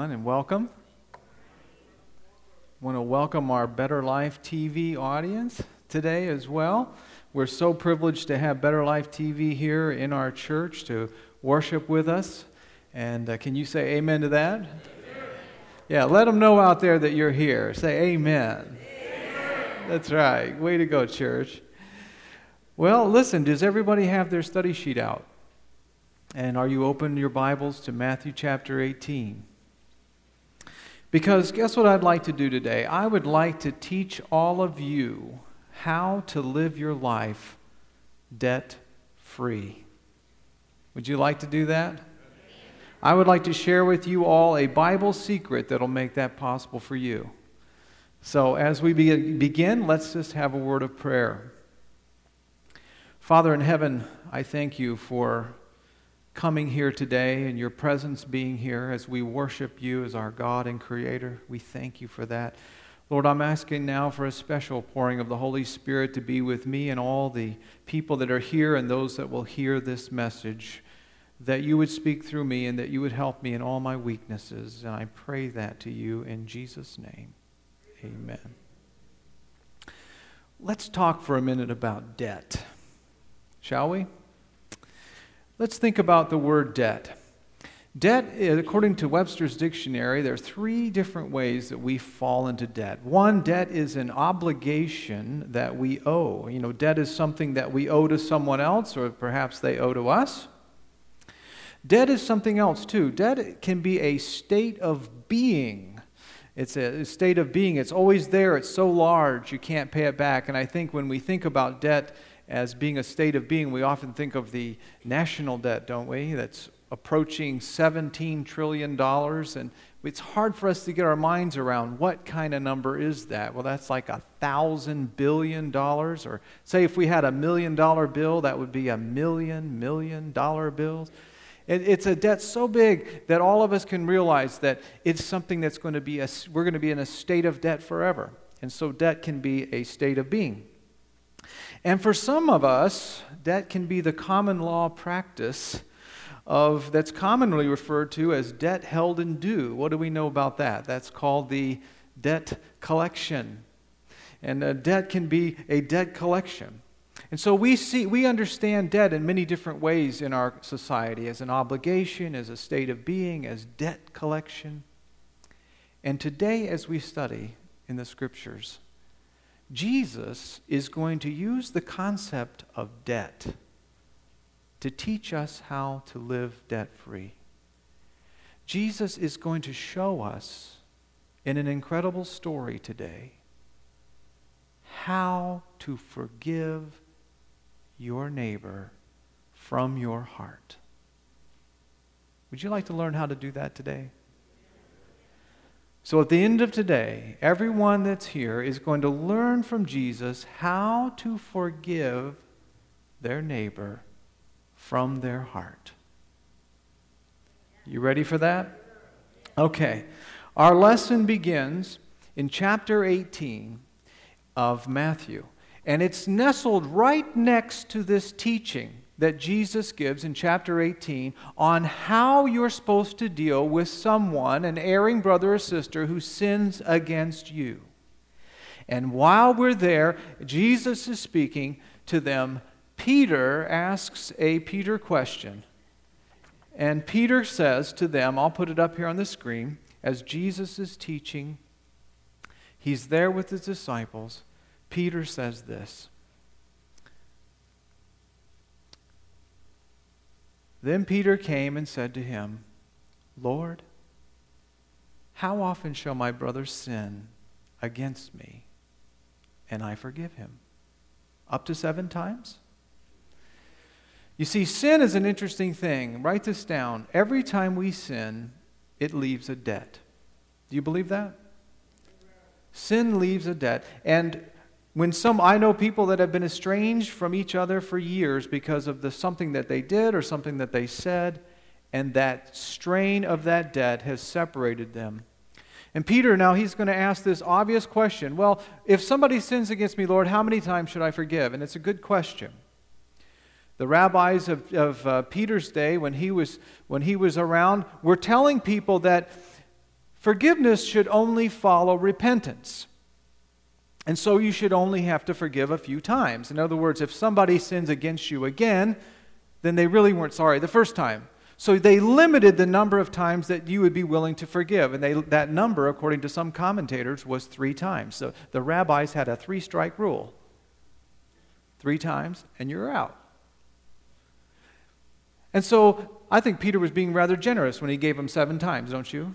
everyone, and welcome. I want to welcome our Better Life TV audience today as well. We're so privileged to have Better Life TV here in our church to worship with us. And can you say amen to that? Amen. Yeah, let them know out there that you're here. Say amen. Amen. That's right. Way to go, church. Well, listen, does everybody have their study sheet out? And are you open your Bibles to Matthew chapter 18? Because guess what I'd like to do today? I would like to teach all of you how to live your life debt-free. Would you like to do that? I would like to share with you all a Bible secret that'll make that possible for you. So as we begin, let's just have a word of prayer. Father in heaven, I thank you for coming here today and your presence being here as we worship you as our God and Creator. We thank you for that. Lord, I'm asking now for a special pouring of the Holy Spirit to be with me and all the people that are here and those that will hear this message, that you would speak through me and that you would help me in all my weaknesses. And I pray that to you in Jesus' name. Amen. Let's talk for a minute about debt, shall we? Let's think about the word debt. Debt, according to Webster's dictionary, there are three different ways that we fall into debt. One, debt is an obligation that we owe. You know, debt is something that we owe to someone else, or perhaps they owe to us. Debt is something else too. Debt can be a state of being. It's a state of being. It's always there. It's so large you can't pay it back. And I think when we think about debt as being a state of being, we often think of the national debt, don't we? That's approaching $17 trillion. And it's hard for us to get our minds around what kind of number is that. Well, that's like $1,000 billion. Or say if we had $1 million bill, that would be $1 million bills. It's a debt so big that all of us can realize that it's something that's going to be, we're going to be in a state of debt forever. And so debt can be a state of being. And for some of us, debt can be the common law practice that's commonly referred to as debt held in due. What do we know about that? That's called the debt collection. And a debt can be a debt collection. And so we understand debt in many different ways in our society, as an obligation, as a state of being, as debt collection. And today, as we study in the Scriptures, Jesus is going to use the concept of debt to teach us how to live debt-free. Jesus is going to show us in an incredible story today how to forgive your neighbor from your heart. Would you like to learn how to do that today? So at the end of today, everyone that's here is going to learn from Jesus how to forgive their neighbor from their heart. You ready for that? Okay. Our lesson begins in chapter 18 of Matthew. And it's nestled right next to this teaching that Jesus gives in chapter 18 on how you're supposed to deal with someone, an erring brother or sister, who sins against you. And while we're there, Jesus is speaking to them. Peter asks a Peter question. And Peter says to them, I'll put it up here on the screen, as Jesus is teaching, he's there with his disciples. Peter says this. Then Peter came and said to him, Lord, how often shall my brother sin against me, and I forgive him? Up to 7 times? You see, sin is an interesting thing. Write this down. Every time we sin, it leaves a debt. Do you believe that? Sin leaves a debt. And I know people that have been estranged from each other for years because of something that they did or something that they said, and that strain of that debt has separated them. And Peter, now he's going to ask this obvious question. Well, if somebody sins against me, Lord, how many times should I forgive? And it's a good question. The rabbis of Peter's day, when he was around, were telling people that forgiveness should only follow repentance. And so you should only have to forgive a few times. In other words, if somebody sins against you again, then they really weren't sorry the first time. So they limited the number of times that you would be willing to forgive. And that number, according to some commentators, was 3 times. So the rabbis had a 3-strike rule. 3 times, and you're out. And so I think Peter was being rather generous when he gave him 7 times, don't you?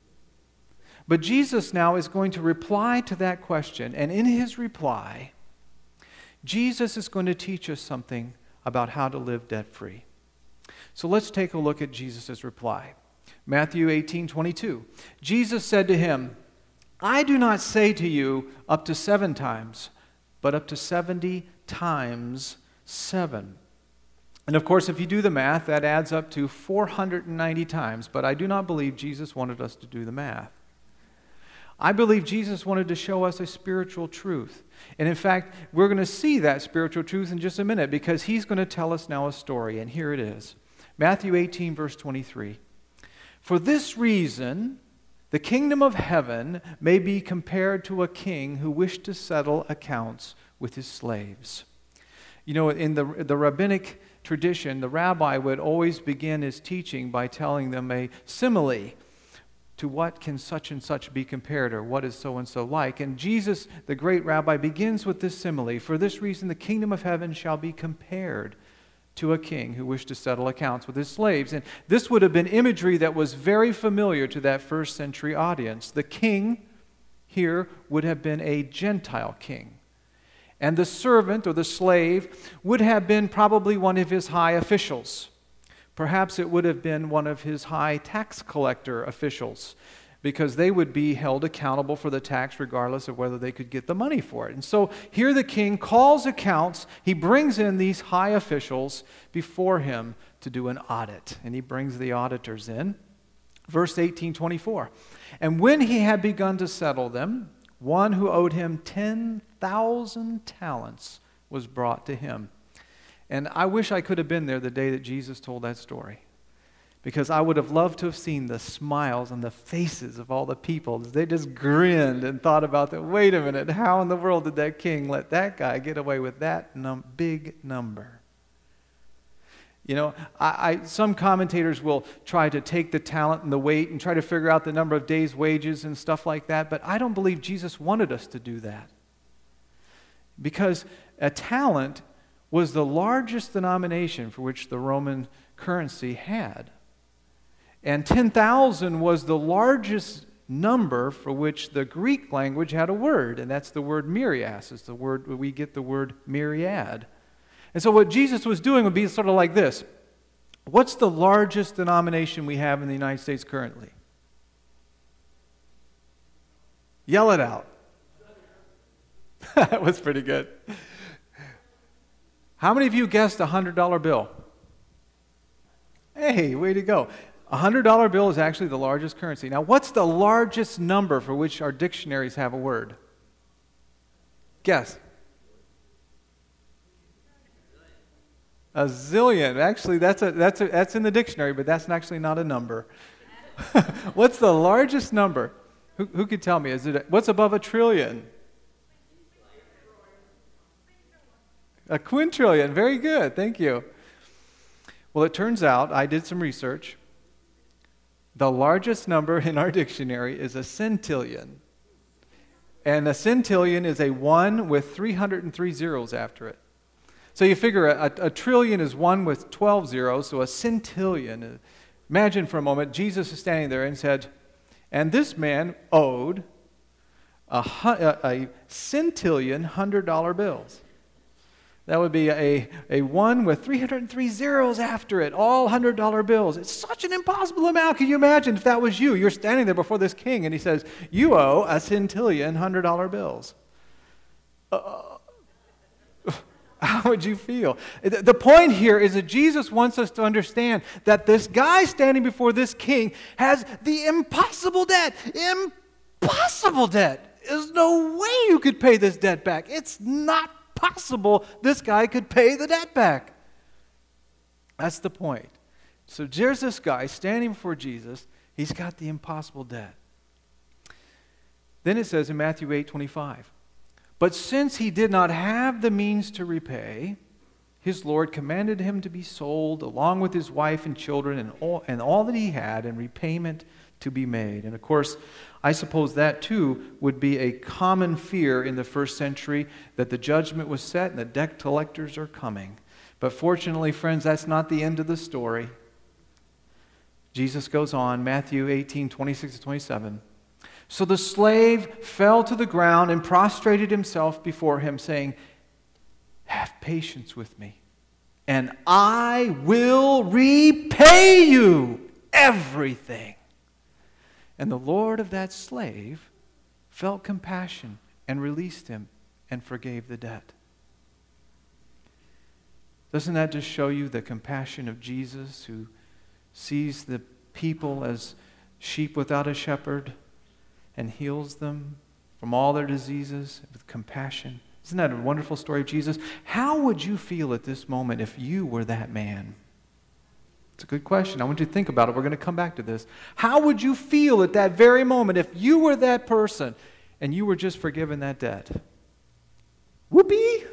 But Jesus now is going to reply to that question. And in his reply, Jesus is going to teach us something about how to live debt-free. So let's take a look at Jesus' reply. Matthew 18:22. Jesus said to him, I do not say to you up to 7 times, but up to 70 times 7. And of course, if you do the math, that adds up to 490 times. But I do not believe Jesus wanted us to do the math. I believe Jesus wanted to show us a spiritual truth. And in fact, we're going to see that spiritual truth in just a minute because he's going to tell us now a story. And here it is. Matthew 18, verse 23. For this reason, the kingdom of heaven may be compared to a king who wished to settle accounts with his slaves. You know, in the rabbinic tradition, the rabbi would always begin his teaching by telling them a simile. To what can such and such be compared, or what is so and so like? And Jesus, the great rabbi, begins with this simile. For this reason, the kingdom of heaven shall be compared to a king who wished to settle accounts with his slaves. And this would have been imagery that was very familiar to that first century audience. The king here would have been a Gentile king. And the servant or the slave would have been probably one of his high officials. Perhaps it would have been one of his high tax collector officials, because they would be held accountable for the tax regardless of whether they could get the money for it. And so here the king calls accounts. He brings in these high officials before him to do an audit. And he brings the auditors in. Verse 18:24. And when he had begun to settle them, one who owed him 10,000 talents was brought to him. And I wish I could have been there the day that Jesus told that story, because I would have loved to have seen the smiles on the faces of all the people as they just grinned and thought about that. Wait a minute, how in the world did that king let that guy get away with that big number? You know, some commentators will try to take the talent and the weight and try to figure out the number of days' wages and stuff like that, but I don't believe Jesus wanted us to do that. Because a talent was the largest denomination for which the Roman currency had. And 10,000 was the largest number for which the Greek language had a word, and that's the word myrias. It's the word we get the word myriad. And so what Jesus was doing would be sort of like this. What's the largest denomination we have in the United States currently? Yell it out. That was pretty good. How many of you guessed a $100 bill? Hey, way to go. A $100 bill is actually the largest currency. Now, what's the largest number for which our dictionaries have a word? Guess. A zillion. Actually, that's in the dictionary, but that's actually not a number. What's the largest number? Who could tell me? What's above a trillion? A quintillion. Very good. Thank you. Well, it turns out, I did some research. The largest number in our dictionary is a centillion. And a centillion is a 1 with 303 zeros after it. So you figure a trillion is 1 with 12 zeros, so a centillion. Imagine for a moment, Jesus is standing there and said, and this man owed a centillion $100 bills. That would be a 1 with 303 zeros after it, all $100 bills. It's such an impossible amount. Can you imagine if that was you? You're standing there before this king, and he says, you owe a centillion $100 bills. How would you feel? The point here is that Jesus wants us to understand that this guy standing before this king has the impossible debt. Impossible debt. There's no way you could pay this debt back. It's not possible this guy could pay the debt back. That's the point. So there's this guy standing before Jesus. He's got the impossible debt. Then it says in Matthew 8:25, but since he did not have the means to repay, his Lord commanded him to be sold along with his wife and children and all that he had, and repayment to be made. And of course, I suppose that too would be a common fear in the first century, that the judgment was set and the debt collectors are coming. But fortunately, friends, that's not the end of the story. Jesus goes on, Matthew 18:26-27. So the slave fell to the ground and prostrated himself before him, saying, have patience with me, and I will repay you everything. And the Lord of that slave felt compassion and released him and forgave the debt. Doesn't that just show you the compassion of Jesus, who sees the people as sheep without a shepherd and heals them from all their diseases with compassion? Isn't that a wonderful story of Jesus? How would you feel at this moment if you were that man? It's a good question. I want you to think about it. We're going to come back to this. How would you feel at that very moment if you were that person and you were just forgiven that debt? Whoopee!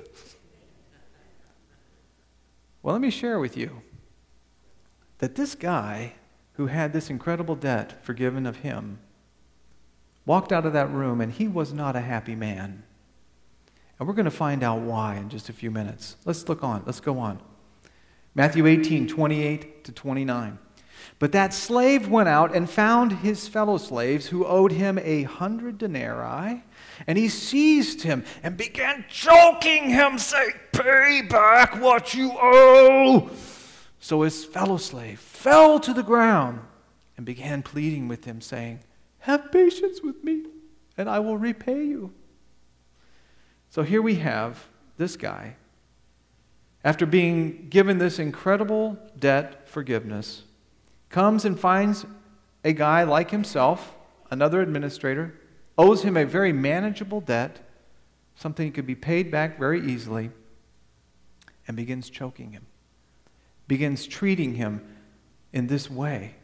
Well, let me share with you that this guy who had this incredible debt forgiven of him walked out of that room, and he was not a happy man. And we're going to find out why in just a few minutes. Let's go on. Matthew 18:28-29. But that slave went out and found his fellow slaves who owed him 100 denarii, and he seized him and began choking him, saying, pay back what you owe. So his fellow slave fell to the ground and began pleading with him, saying, have patience with me, and I will repay you. So here we have this guy, after being given this incredible debt forgiveness, comes and finds a guy like himself, another administrator, owes him a very manageable debt, something that could be paid back very easily, and begins choking him, begins treating him in this way.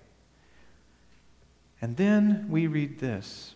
And then we read this.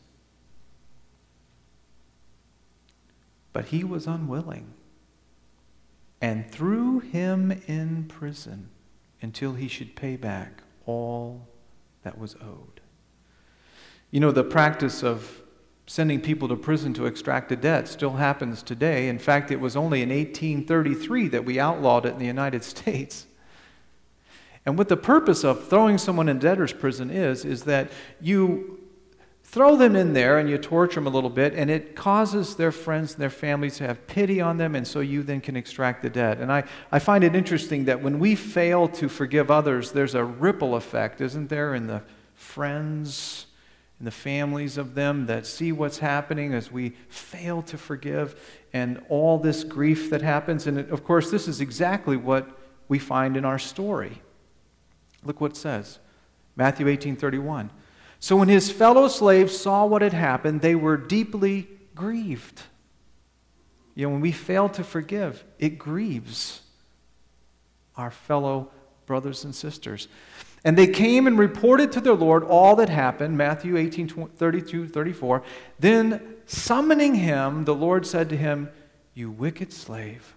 But he was unwilling, and threw him in prison until he should pay back all that was owed. You know, the practice of sending people to prison to extract a debt still happens today. In fact, it was only in 1833 that we outlawed it in the United States. And what the purpose of throwing someone in debtor's prison is that you throw them in there and you torture them a little bit, and it causes their friends and their families to have pity on them, and so you then can extract the debt. And I find it interesting that when we fail to forgive others, there's a ripple effect, isn't there, in the friends and the families of them that see what's happening as we fail to forgive, and all this grief that happens. And of course, this is exactly what we find in our story. Look what it says. Matthew 18:31. So when his fellow slaves saw what had happened, they were deeply grieved. You know, when we fail to forgive, it grieves our fellow brothers and sisters. And they came and reported to their Lord all that happened, Matthew 18:32-34. Then summoning him, the Lord said to him, you wicked slave,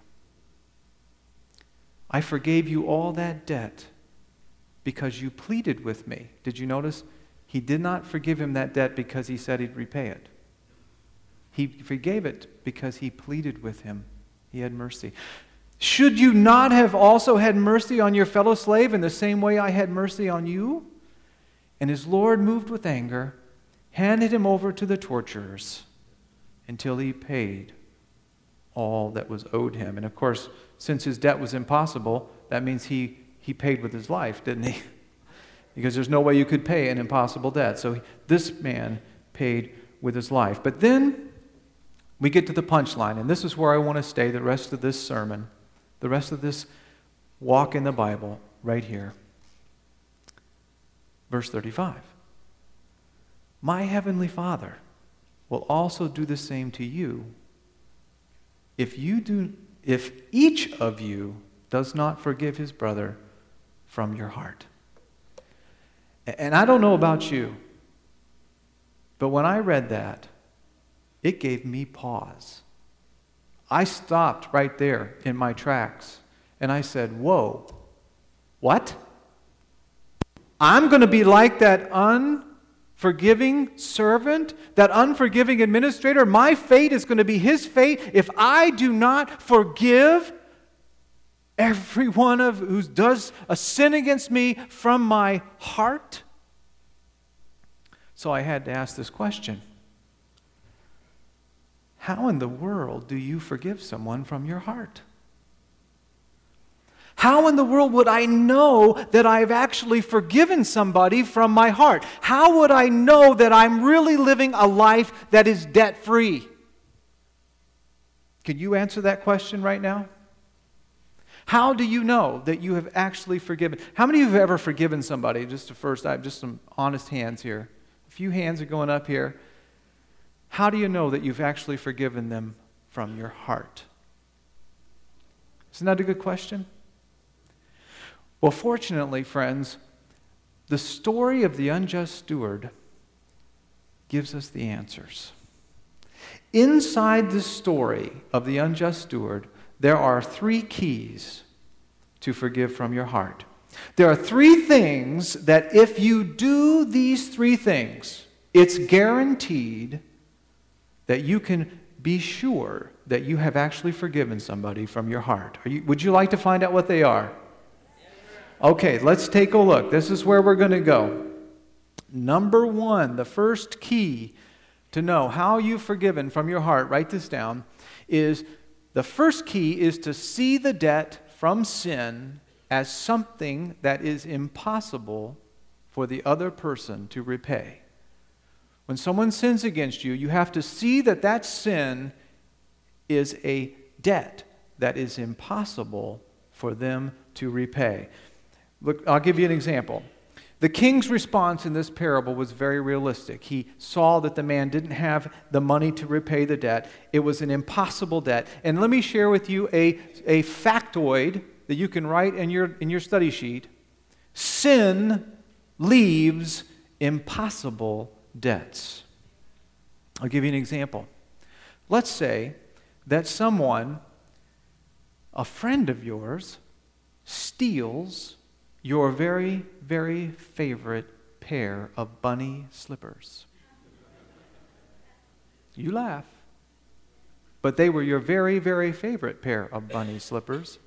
I forgave you all that debt because you pleaded with me. Did you notice? He did not forgive him that debt because he said he'd repay it. He forgave it because he pleaded with him. He had mercy. Should you not have also had mercy on your fellow slave in the same way I had mercy on you? And his Lord, moved with anger, handed him over to the torturers until he paid all that was owed him. And of course, since his debt was impossible, that means he paid with his life, didn't he? Because there's no way you could pay an impossible debt. So this man paid with his life. But then we get to the punchline, and this is where I want to stay the rest of this sermon, the rest of this walk in the Bible, right here. Verse 35. My heavenly Father will also do the same to you if each of you does not forgive his brother from your heart. And I don't know about you, but when I read that, it gave me pause. I stopped right there in my tracks, and I said, whoa, what? I'm going to be like that unforgiving servant, that unforgiving administrator? My fate is going to be his fate if I do not forgive everyone who does a sin against me from my heart? So I had to ask this question. How in the world do you forgive someone from your heart? How in the world would I know that I've actually forgiven somebody from my heart? How would I know that I'm really living a life that is debt-free? Can you answer that question right now? How do you know that you have actually forgiven? How many of you have ever forgiven somebody? Just some honest hands here. A few hands are going up here. How do you know that you've actually forgiven them from your heart? Isn't that a good question? Well, fortunately, friends, the story of the unjust steward gives us the answers. Inside the story of the unjust steward, there are 3 keys to forgive from your heart. There are 3 things that if you do these 3 things, it's guaranteed that you can be sure that you have actually forgiven somebody from your heart. Would you like to find out what they are? Okay, let's take a look. This is where we're going to go. Number 1, the first key to know how you've forgiven from your heart, write this down, is the first key is to see the debt from sin as something that is impossible for the other person to repay. When someone sins against you, you have to see that that sin is a debt that is impossible for them to repay. Look, I'll give you an example. The king's response in this parable was very realistic. He saw that the man didn't have the money to repay the debt. It was an impossible debt. And let me share with you a factoid that you can write in your study sheet. Sin leaves impossible debts. I'll give you an example. Let's say that someone, a friend of yours, steals your very, very favorite pair of bunny slippers. You laugh. But they were your very, very favorite pair of bunny slippers.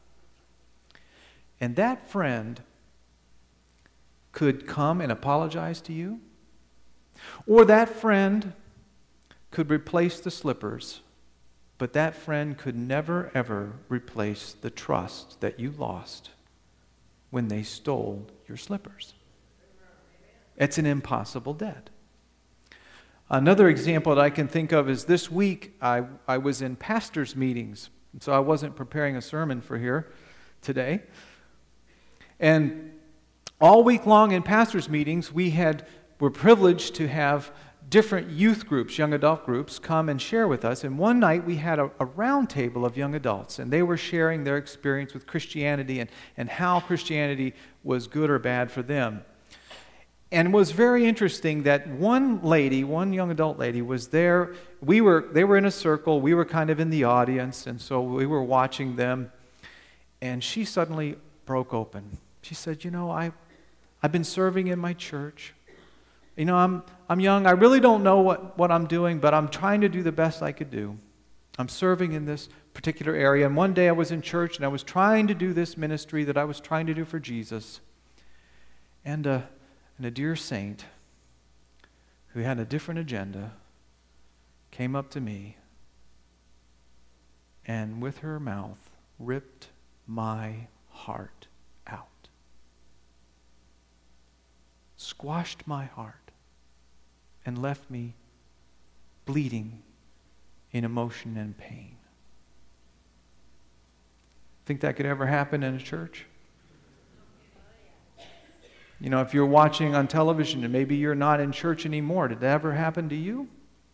And that friend could come and apologize to you. Or that friend could replace the slippers. But that friend could never, ever replace the trust that you lost when they stole your slippers. It's an impossible debt. Another example that I can think of is this week I was in pastors' meetings. So I wasn't preparing a sermon for here today. And all week long in pastors' meetings, were privileged to have different youth groups, young adult groups, come and share with us. And one night we had a round table of young adults, and they were sharing their experience with Christianity and how Christianity was good or bad for them. And it was very interesting that one young adult lady was there. They were in a circle. We were kind of in the audience, and so we were watching them. And she suddenly broke open. She said, I've been serving in my church. I'm young. I really don't know what I'm doing, but I'm trying to do the best I could do. I'm serving in this particular area. And one day I was in church, and I was trying to do this ministry that I was trying to do for Jesus. And a dear saint who had a different agenda came up to me and with her mouth ripped my heart out. Squashed my heart and left me bleeding in emotion and pain. Think that could ever happen in a church? If you're watching on television and maybe you're not in church anymore, did that ever happen to you?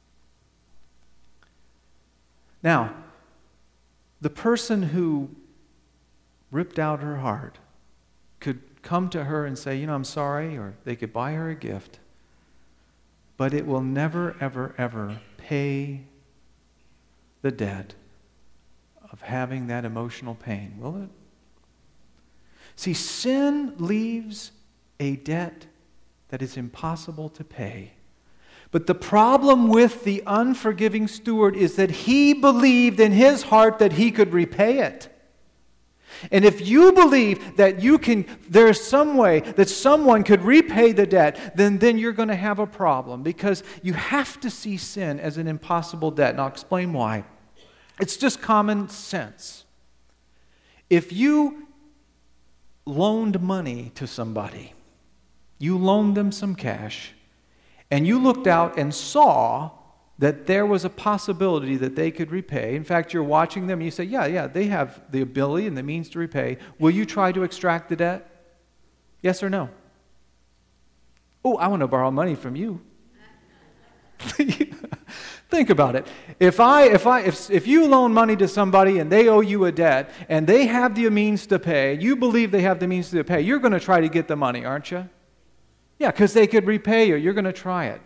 Now, the person who ripped out her heart could come to her and say, I'm sorry, or they could buy her a gift, but it will never, ever, ever pay the debt of having that emotional pain, will it? See, sin leaves a debt that is impossible to pay. But the problem with the unforgiving steward is that he believed in his heart that he could repay it. And if you believe that there's some way that someone could repay the debt, then you're going to have a problem, because you have to see sin as an impossible debt. And I'll explain why. It's just common sense. If you loaned money to somebody, you loaned them some cash, and you looked out and saw that there was a possibility that they could repay. In fact, you're watching them and you say, yeah, they have the ability and the means to repay. Will you try to extract the debt? Yes or no? Oh, I want to borrow money from you. Think about it. If you loan money to somebody and they owe you a debt and they have the means to pay, you believe they have the means to pay, you're going to try to get the money, aren't you? Yeah, because they could repay you. You're going to try it.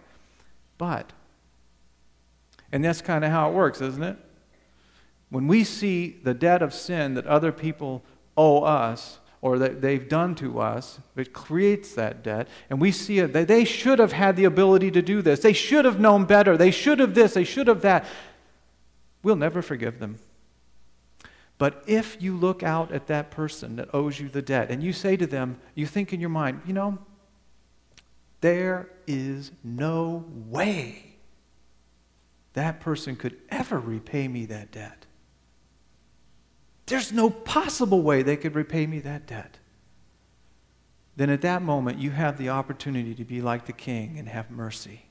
And that's kind of how it works, isn't it? When we see the debt of sin that other people owe us or that they've done to us, it creates that debt, and we see it, they should have had the ability to do this. They should have known better. They should have this. They should have that. We'll never forgive them. But if you look out at that person that owes you the debt and you say to them, you think in your mind, there is no way that person could ever repay me that debt. There's no possible way they could repay me that debt. Then at that moment, you have the opportunity to be like the king and have mercy.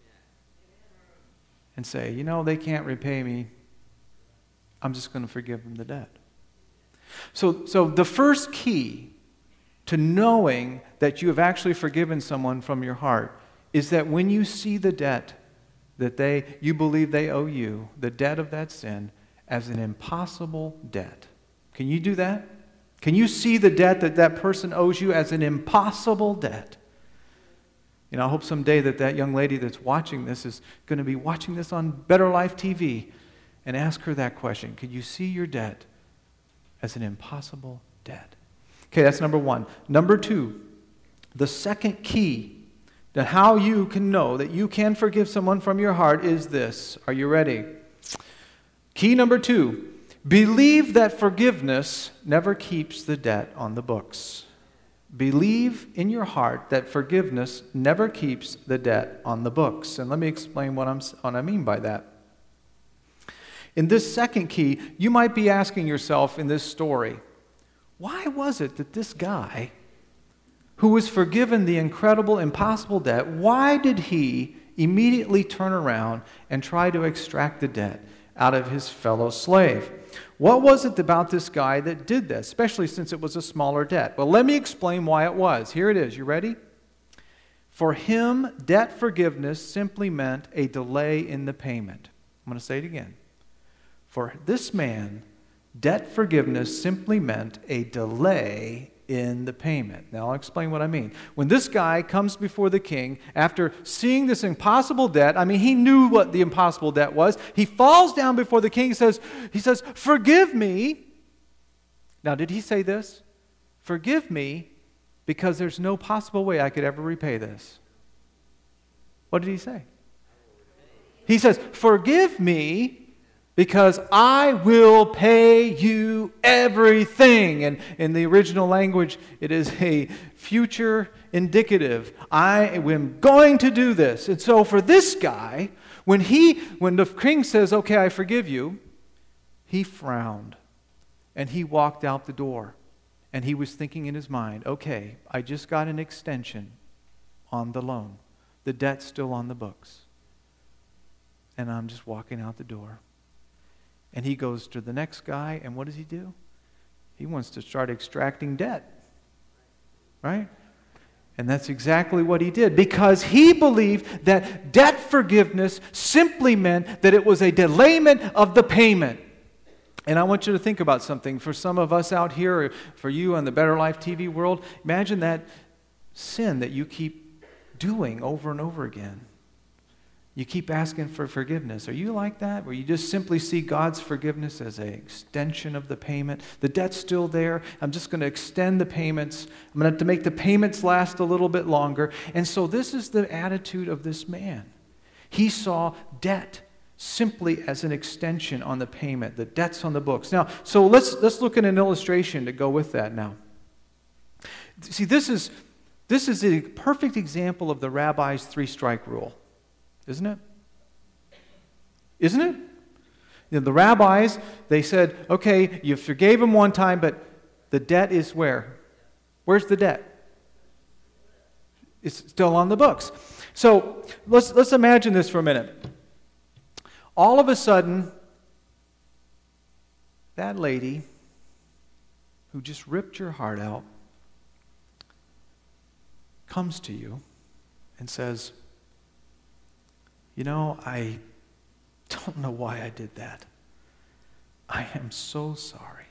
And say, they can't repay me. I'm just going to forgive them the debt. So the first key to knowing that you have actually forgiven someone from your heart is that when you see the debt that you believe they owe you, the debt of that sin, as an impossible debt. Can you do that? Can you see the debt that person owes you as an impossible debt? I hope someday that young lady that's watching this is going to be watching this on Better Life TV and ask her that question. Could you see your debt as an impossible debt? Okay, that's number one. Number two, the second key to how you can know that you can forgive someone from your heart is this. Are you ready? Key number two, believe that forgiveness never keeps the debt on the books. Believe in your heart that forgiveness never keeps the debt on the books. And let me explain what I mean by that. In this second key, you might be asking yourself in this story, why was it that this guy who was forgiven the incredible, impossible debt, why did he immediately turn around and try to extract the debt out of his fellow slave? What was it about this guy that did this, especially since it was a smaller debt? Well, let me explain why it was. Here it is. You ready? For him, debt forgiveness simply meant a delay in the payment. I'm going to say it again. For this man, debt forgiveness simply meant a delay in the payment. Now I'll explain what I mean. When this guy comes before the king after seeing this impossible debt, he knew what the impossible debt was. He falls down before the king. He says, forgive me. Now did he say this? Forgive me because there's no possible way I could ever repay this. What did he say? He says, forgive me because I will pay you everything. And in the original language, it is a future indicative. I am going to do this. And so for this guy, when the king says, okay, I forgive you, he frowned and he walked out the door. And he was thinking in his mind, okay, I just got an extension on the loan. The debt's still on the books. And I'm just walking out the door. And he goes to the next guy, and what does he do? He wants to start extracting debt. Right? And that's exactly what he did, because he believed that debt forgiveness simply meant that it was a delayment of the payment. And I want you to think about something. For some of us out here, or for you on the Better Life TV world, imagine that sin that you keep doing over and over again. You keep asking for forgiveness. Are you like that? Where you just simply see God's forgiveness as an extension of the payment? The debt's still there. I'm just going to extend the payments. I'm going to have to make the payments last a little bit longer. And so this is the attitude of this man. He saw debt simply as an extension on the payment. The debt's on the books. Now, so let's look at an illustration to go with that now. See, this is a perfect example of the rabbi's 3-strike rule. Isn't it? Isn't it? You know, the rabbis, they said, okay, you forgave him one time, but the debt is where? Where's the debt? It's still on the books. So let's imagine this for a minute. All of a sudden, that lady who just ripped your heart out comes to you and says, you know, I don't know why I did that. I am so sorry.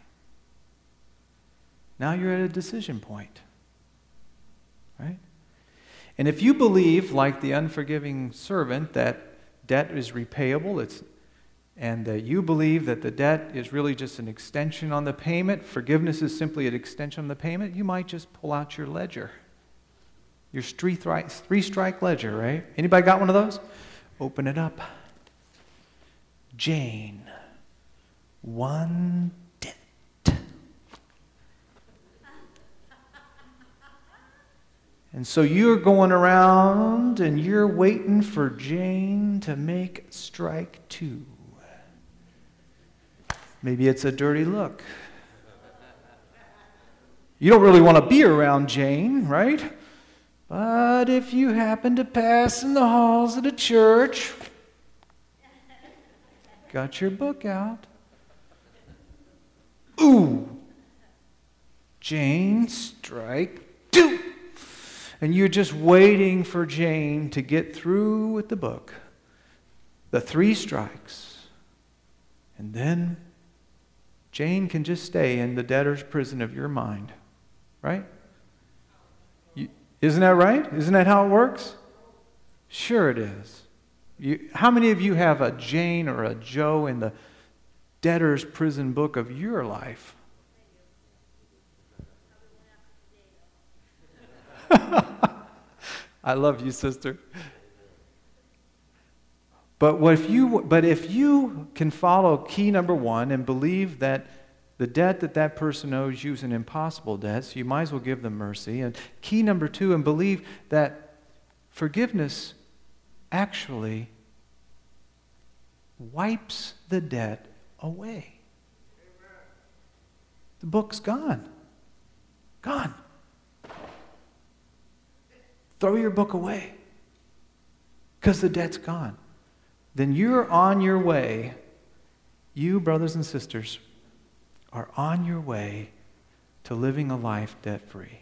Now you're at a decision point, right? And if you believe, like the unforgiving servant, that debt is repayable, and that you believe that the debt is really just an extension on the payment, forgiveness is simply an extension on the payment, you might just pull out your ledger. Your three-strike ledger, right? Anybody got one of those? Open it up. Jane, one debt. And so you're going around and you're waiting for Jane to make strike 2. Maybe it's a dirty look. You don't really want to be around Jane, right? But if you happen to pass in the halls of the church, got your book out. Ooh, Jane, strike 2. And you're just waiting for Jane to get through with the book. The 3 strikes. And then Jane can just stay in the debtor's prison of your mind. Right? Isn't that right? Isn't that how it works? Sure it is. How many of you have a Jane or a Joe in the debtor's prison book of your life? I love you, sister. But if you can follow key number 1 and believe that the debt that person owes you is an impossible debt, so you might as well give them mercy. And key number 2, and believe that forgiveness actually wipes the debt away. The book's gone. Gone. Throw your book away because the debt's gone. Then you're on your way. You, brothers and sisters, are on your way to living a life debt-free.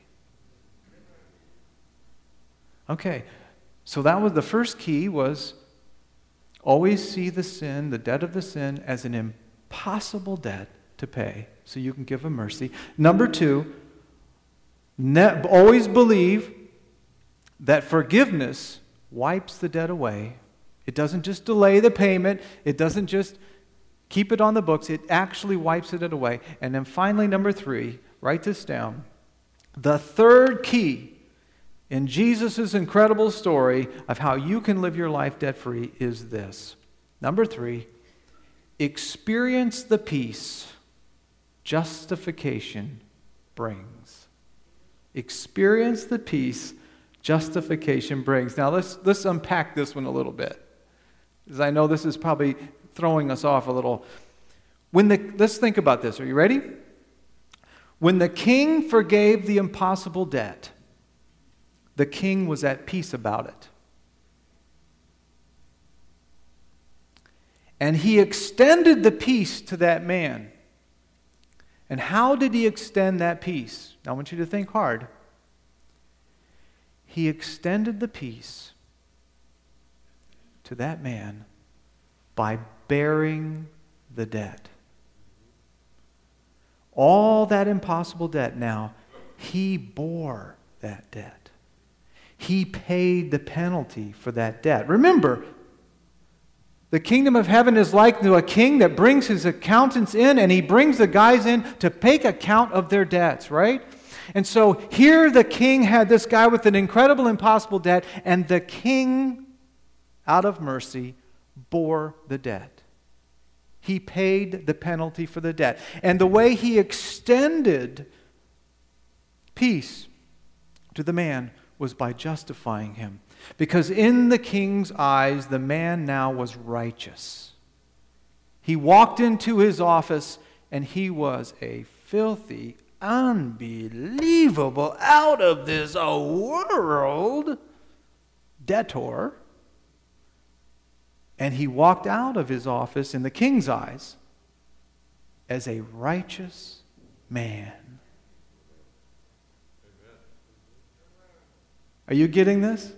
Okay, so that was the first key, was always see the sin, the debt of the sin, as an impossible debt to pay, so you can give them mercy. Number 2, always believe that forgiveness wipes the debt away. It doesn't just delay the payment. It doesn't just keep it on the books. It actually wipes it away. And then finally, number 3, write this down. The third key in Jesus' incredible story of how you can live your life debt-free is this. Number 3, experience the peace justification brings. Experience the peace justification brings. Now let's unpack this one a little bit, because I know this is probably throwing us off a little. Let's think about this. Are you ready? When the king forgave the impossible debt, the king was at peace about it. And he extended the peace to that man. And how did he extend that peace? Now I want you to think hard. He extended the peace to that man by bearing the debt. All that impossible debt now, he bore that debt. He paid the penalty for that debt. Remember, The kingdom of heaven is like to a king that brings his accountants in, and he brings the guys in to take account of their debts, right? And so here the king had this guy with an incredible, impossible debt, and the king, out of mercy, bore the debt. He paid the penalty for the debt. And the way he extended peace to the man was by justifying him. Because in the king's eyes, the man now was righteous. He walked into his office and he was a filthy, unbelievable, out of this world debtor. And he walked out of his office in the king's eyes as a righteous man. Are you getting this?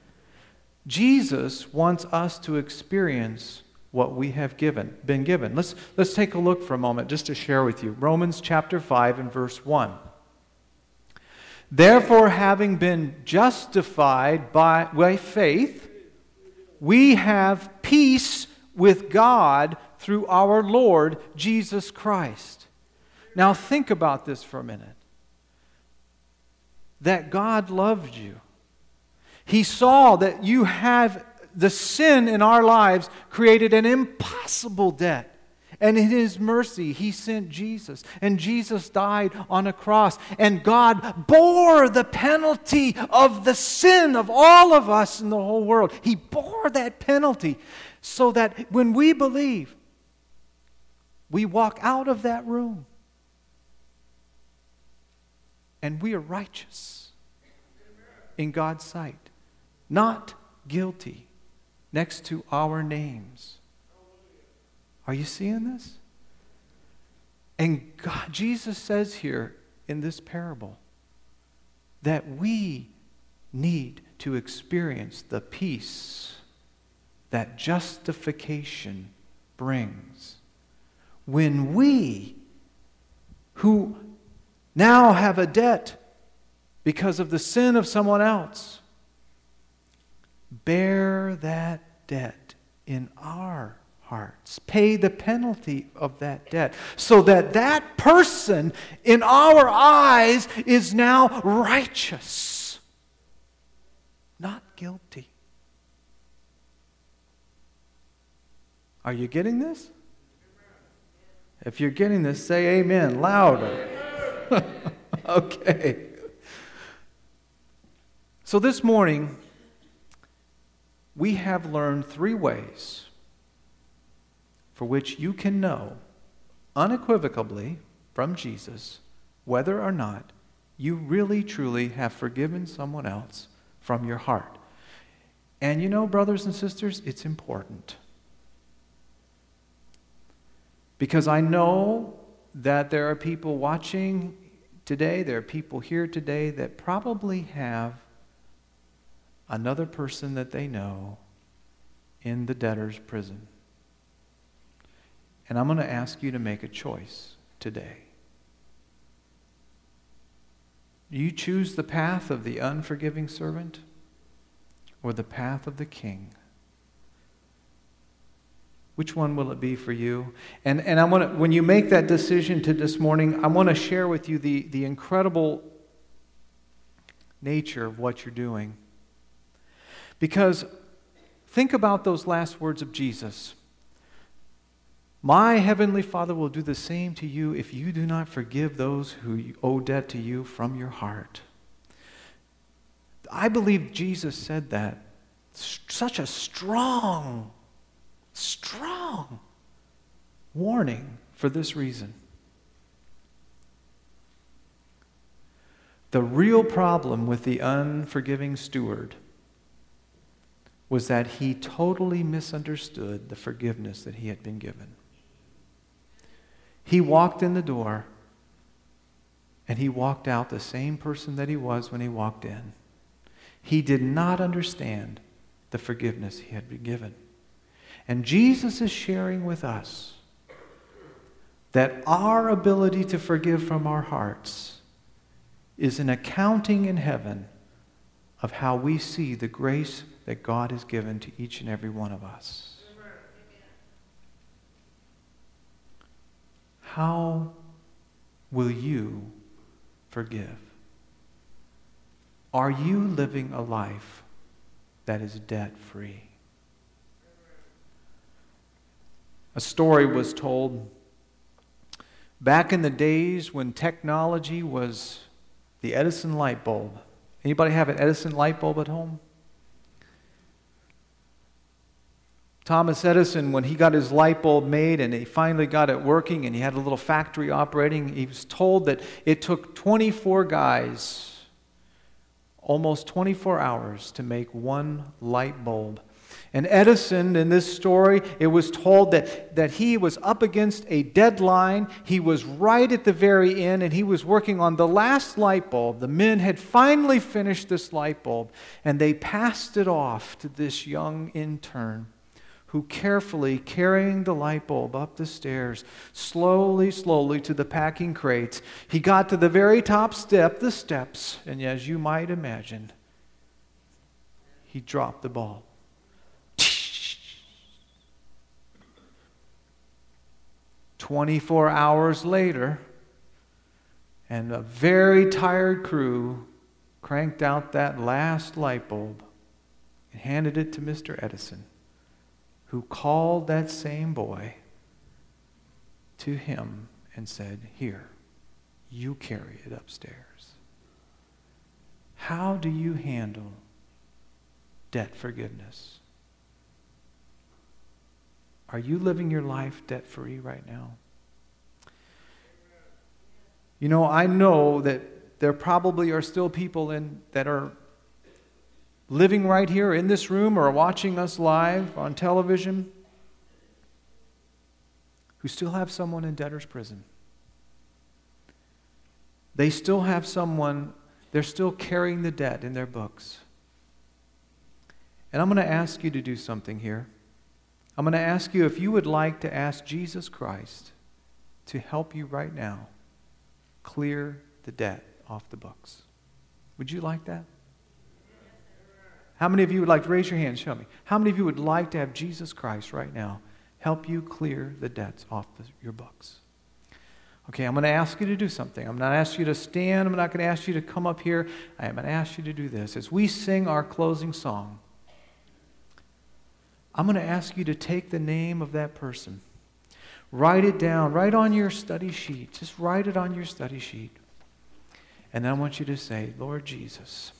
Jesus wants us to experience what we have been given. Let's take a look for a moment just to share with you. Romans chapter 5 and verse 1. Therefore, having been justified by faith, we have peace with God through our Lord Jesus Christ. Now think about this for a minute. That God loved you. He saw that you have the sin in our lives created an impossible debt. And in His mercy, He sent Jesus. And Jesus died on a cross. And God bore the penalty of the sin of all of us in the whole world. He bore that penalty so that when we believe, we walk out of that room and we are righteous in God's sight. Not guilty next to our names. Are you seeing this? And God, Jesus says here in this parable that we need to experience the peace that justification brings. When we, who now have a debt because of the sin of someone else, bear that debt in our hearts, pay the penalty of that debt, so that that person in our eyes is now righteous, not guilty. Are you getting this? If you're getting this, say amen louder. Okay. So this morning, we have learned 3 ways for which you can know unequivocally from Jesus whether or not you really truly have forgiven someone else from your heart. And you know, brothers and sisters, it's important. Because I know that there are people watching today, there are people here today that probably have another person that they know in the debtor's prison. And I'm going to ask you to make a choice today. You choose the path of the unforgiving servant or the path of the king. Which one will it be for you? And I want to, when you make that decision to this morning, I want to share with you the incredible nature of what you're doing. Because think about those last words of Jesus. My heavenly Father will do the same to you if you do not forgive those who owe debt to you from your heart. I believe Jesus said that. Such a strong warning for this reason. The real problem with the unforgiving steward was that he totally misunderstood the forgiveness that he had been given. He walked in the door, and he walked out the same person that he was when he walked in. He did not understand the forgiveness he had been given. And Jesus is sharing with us that our ability to forgive from our hearts is an accounting in heaven of how we see the grace that God has given to each and every one of us. How will you forgive? Are you living a life that is debt-free? A story was told back in the days when technology was the Edison light bulb. Anybody have an Edison light bulb at home? Thomas Edison, when he got his light bulb made and he finally got it working and he had a little factory operating, he was told that it took 24 guys, almost 24 hours to make one light bulb. And Edison, in this story, it was told that he was up against a deadline. He was right at the very end, and he was working on the last light bulb. The men had finally finished this light bulb, and they passed it off to this young intern who carefully, carrying the light bulb up the stairs, slowly to the packing crates. He got to the very top step, the steps, and as you might imagine, he dropped the ball. 24 hours later, and a very tired crew cranked out that last light bulb and handed it to Mr. Edison, who called that same boy to him and said, "Here, you carry it upstairs." How do you handle debt forgiveness? Are you living your life debt-free right now? You know, I know that there probably are still people that are living right here in this room or watching us live on television who still have someone in debtor's prison. They still have someone, they're still carrying the debt in their books. And I'm going to ask you to do something here. I'm going to ask you if you would like to ask Jesus Christ to help you right now clear the debt off the books. Would you like that? How many of you would like to raise your hand? Show me. How many of you would like to have Jesus Christ right now help you clear the debts off your books? Okay, I'm going to ask you to do something. I'm not going to ask you to stand. I'm not going to ask you to come up here. I am going to ask you to do this. As we sing our closing song, I'm going to ask you to take the name of that person. Write it down, right on your study sheet. Just write it on your study sheet. And then I want you to say, "Lord Jesus,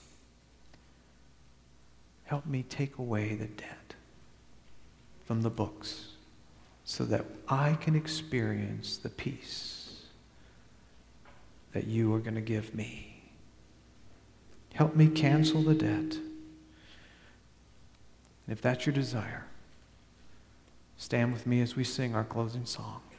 help me take away the debt from the books so that I can experience the peace that you are going to give me. Help me cancel the debt." And if that's your desire, stand with me as we sing our closing song.